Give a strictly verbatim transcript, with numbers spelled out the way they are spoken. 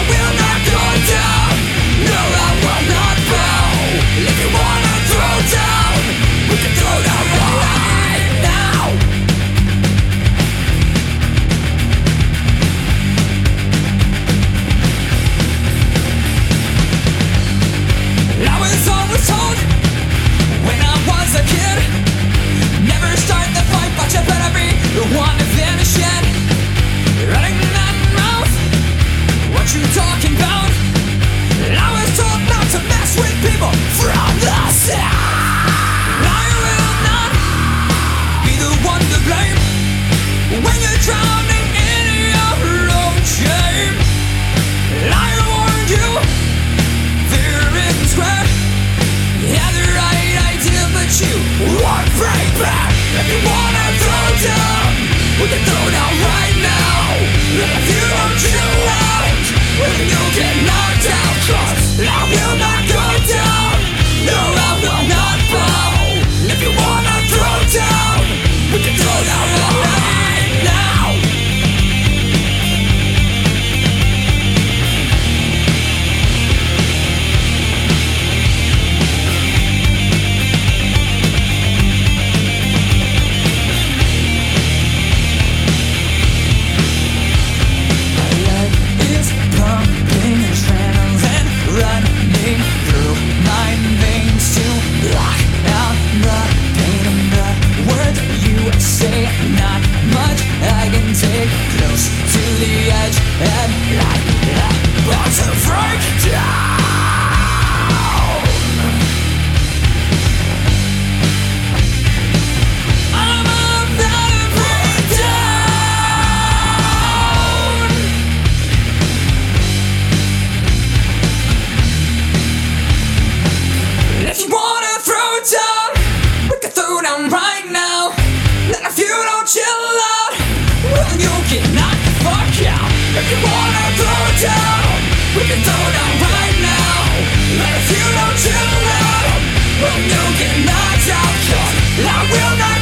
will not go down. No, I will not bow. If you wanna throw down, we can throw down right now. I was always told when I was a kid, never start the fight, but you better be the one to finish it. Running that mouth, what you talking about? I was told not to mess with people from the side. I will not be the one to blame when you're drowning in your own shame. I warned you, fear is square. You had the right idea, but you won't break back. If you wanna throw down, we can throw down right now. If you don't chill out, well, you'll get knocked out. 'Cause I will not go down. No, I will not bow. If you wanna throw down, we can throw down right now. Running through my veins to block out the pain of the words you say. Not much I can take, close to the edge, and like about to break down. I'm about to break down. If you wanna throw down, we can throw down right now. And if you don't chill out, well, you'll get knocked the fuck out. If you wanna throw down, we can throw down right now. And if you don't chill out, well, you'll get knocked out. 'Cause I will not